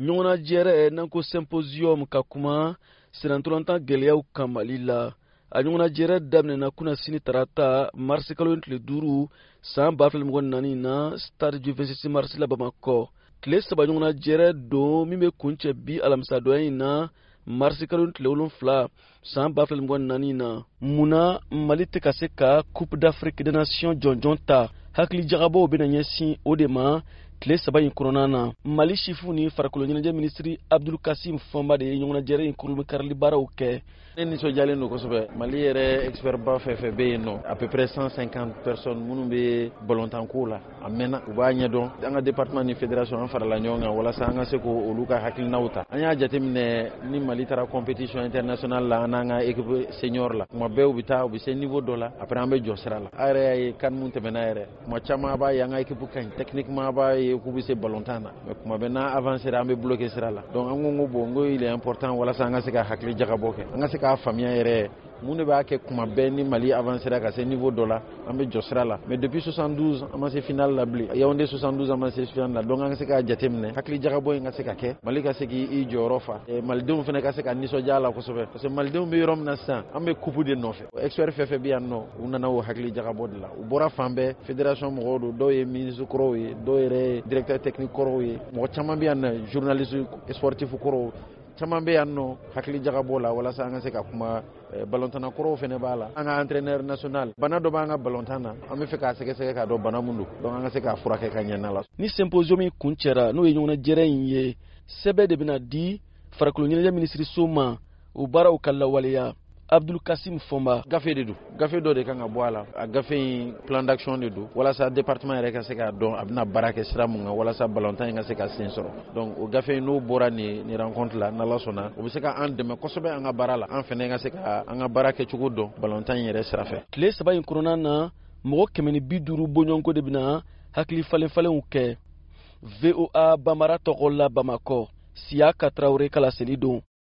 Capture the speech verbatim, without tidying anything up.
ɲɔgɔnna jɛrɛ n'an ko symposium ka kuma senantolantan gɛlɛyaw kan Mali la. A ɲɔgɔnna jɛrɛ daminɛna kunna sini tarata marisi kalo tile duuru san ba fila mɔgɔ naani na stade du vingt-six mars la Bamakɔ. Tile saba ɲɔgɔnna jɛrɛ don min bɛ kuncɛ bi alamisa donya in na marisi kalo tile wolonfila san ba fila mɔgɔ naani na. Munna Mali tɛ ka se ka Coupe d'Afrique des Nations jɔnjɔn ta? Hakili jagabɔw bɛna ɲɛsin o de ma tile saba in kɔnɔna na. Mali sifu ni farikolo ɲɛnajɛ minisiri Abdul Kasim Fɔnba de ye ɲɔgɔnna jɛrɛ in kurumi karili baaraw kɛ. Ne nisɔndiyalen don kosɛbɛ. Mali yɛrɛ expert ba fɛn fɛn bɛ yen nɔ à peu près cent cinquante personnes minnu bɛ ballontan ko la a mɛnna u b'a ɲɛdɔn. An ka département ni fédération an farala ɲɔgɔn kan walasa an ka se k'olu ka hakilinaw ta. An y'a jateminɛ ni Mali taara compétition internationale la an n'an ka équipe senior la kuma bɛɛ u bɛ taa u bɛ se niveau dɔ la après an bɛ jɔ sira la. A yɛrɛ y'a ye CAN mun tɛmɛna yɛrɛ kuma caman a b'a ye an ka équipe ka ɲi techniquement a b'a ye k'u bɛ se ballontan na mais kuma bɛɛ n'a avancera an bɛ bloquer sira la. Donc an ko n ko bon n ko il est important walasa an ka se ka hakili jagabɔ kɛ an ka se k'a faamuya yɛrɛ mun de b'a kɛ kuma bɛɛ ni Mali avancera ka se niveau dɔ la an bɛ jɔ sira la mais depuis soixante-douze an ma se finale la bilen Yaoundé soixante-douze an ma se finale la donc an ka se k'a jateminɛ hakili jagabɔ in ka se ka kɛ Mali ka se k'i jɔyɔrɔ fa malidenw fana ka se ka nisɔndiya la kosɛbɛ parce que malidenw bɛ yɔrɔ min na sisan an bɛ coupe de nɔfɛ expert fɛn fɛn bɛ yan nɔ u nana o hakili jagabɔ de la u bɔra fan bɛɛ fédération mɔgɔw don dɔw ye ministre kɔrɔw ye dɔw yɛrɛ ye directeur technique kɔrɔw ye mɔgɔ caman bɛ yan nɔ journaliste sportif kɔrɔw caman bɛ yan nɔ hakili jagabɔ la walasa an ka se ka kuma ballontan kɔrɔw fana b'a la an ka entraîneur national bana dɔ b'an ka ballontan na an bɛ fɛ k'a sɛgɛsɛgɛ k'a dɔn bana mun don donc an ka se k'a furakɛ ka ɲɛ n'a la. Ni symposium in kun cɛra n'o ye ɲɔgɔnna jɛrɛ in ye sɛbɛn de bɛna di farikolo ɲɛnajɛ minisiriso ma o baaraw ka lawaleya. Abdul Kasim Fɔnba. Gafe de don gafe dɔ de kan ka bɔ a la a gafe in plan d'action de don walasa département yɛrɛ ka se k'a dɔn a bɛna baara kɛ sira mun kan walasa ballontan in ka se ka sen sɔrɔ donc o gafe in n'o bɔra nin nin rencontre la n'Ala sɔnna o bɛ se ka an dɛmɛ kosɛbɛ an ka baara la an fɛnɛ ka se ka an ka baara kɛcogo dɔn ballontan in yɛrɛ sira fɛ. Tile saba in kɔnɔna na mɔgɔ kɛmɛ ni bi duuru bɔɲɔgɔnko de bɛna hakili falen falenw kɛ. V O A Bambara tɔgɔ la Bamakɔ Siya Katraore kalaseli don.